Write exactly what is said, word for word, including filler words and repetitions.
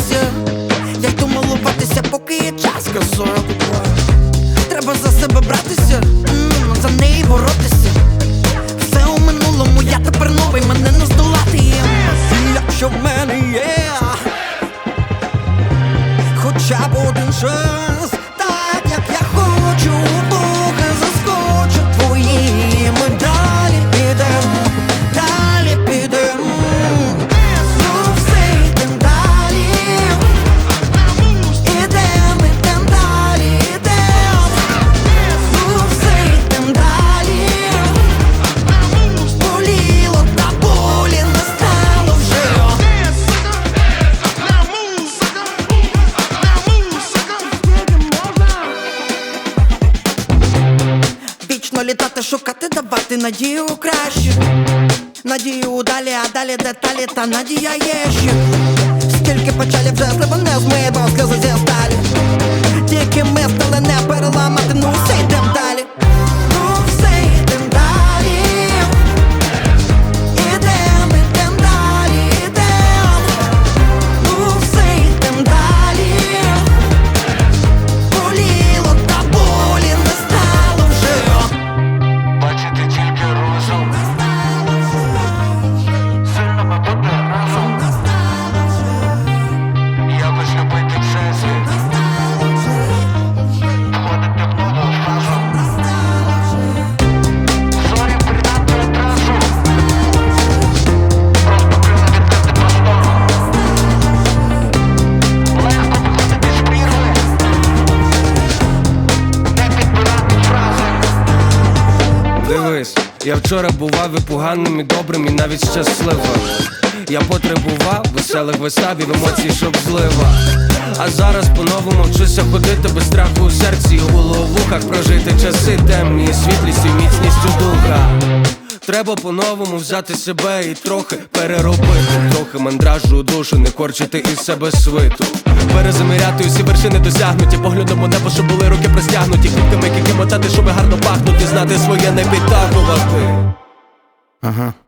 здаватися, як то милуватися, поки є час, казок. Треба за себе братися, м, за неї боротися. Все у минулому, я тепер новий, мене не здолати є. Якщо в мене є хоча б один шанс, так як я хочу, трохи заскочу твої. Ми далі підем, далі підем. Ну все, йдем далі. Ідем, ідем далі, ідем. Ну все, йдем далі. Боліло, та болі не стало вже. Вічно літати, шукати, давати надію краще. Надію далі, а далі деталі, та надія є ще. Стільки печалі вже слива не змиє, бо сльози зі сталі. Тільки ми стали не переламати, ну все, йдем далі. Ну все, йдем далі. Ідем, ідем далі, ідем. Ну все, йдем далі. Боліло, та болі не стало вже. Бачити тільки розум, сильно ми бути разом, якось любити все світ, входити в нову фазу. Зорі придати одразу, просто крила відкрити простору. Легко виходити з прірви, не підбирати фрази. Дивись, я вчора бував і поганим, і добрим, і навіть щасливим. Я потребував веселих виставів, емоцій, щоб злива. А зараз по-новому вчуся ходити без страху у серці, і у головухах прожити часи темні, і світлістю, і міцністю духа. Треба по-новому взяти себе і трохи переробити, трохи мандражу у душу, не корчити із себе свиту. Перезаміряти усі вершини досягнуті, поглядом у небо, щоб були руки простягнуті, квітками, які мотати, щоб гарно пахнути, знати своє, не підтагувати. Ага.